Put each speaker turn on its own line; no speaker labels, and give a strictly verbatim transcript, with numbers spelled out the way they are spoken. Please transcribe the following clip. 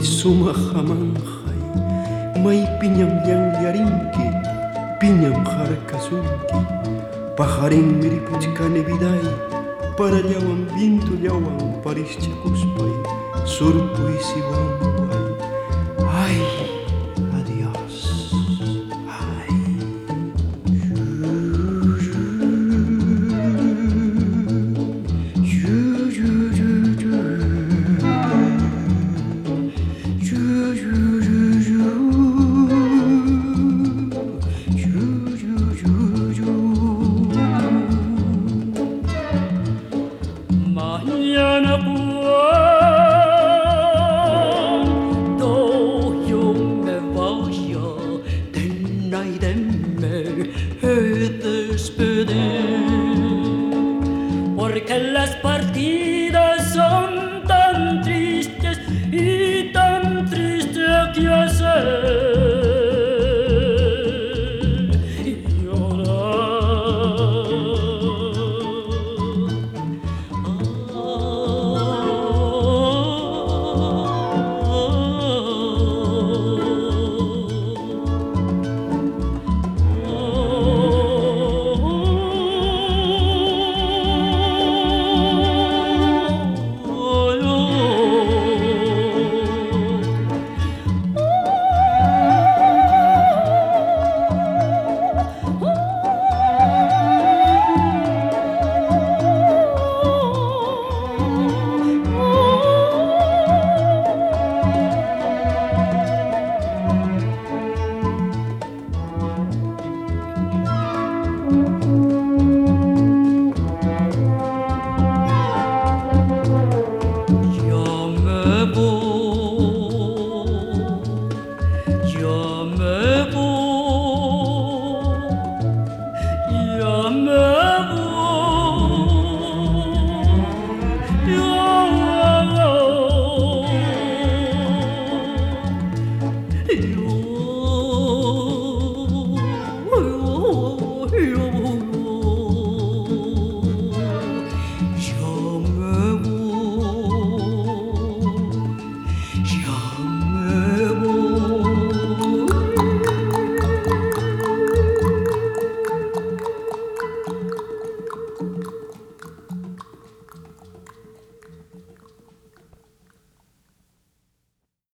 suma jamanjay may piñam llanllarinki piñam harkasunki pajarin miripuchkani viday para llawan viento llawan parischakuspay surpuy siwanpay ay adiós ay
Mañana cuando yo me vaya, denme y denme he despedir, porque las partidas son tan tristes y tan tristes que hacer.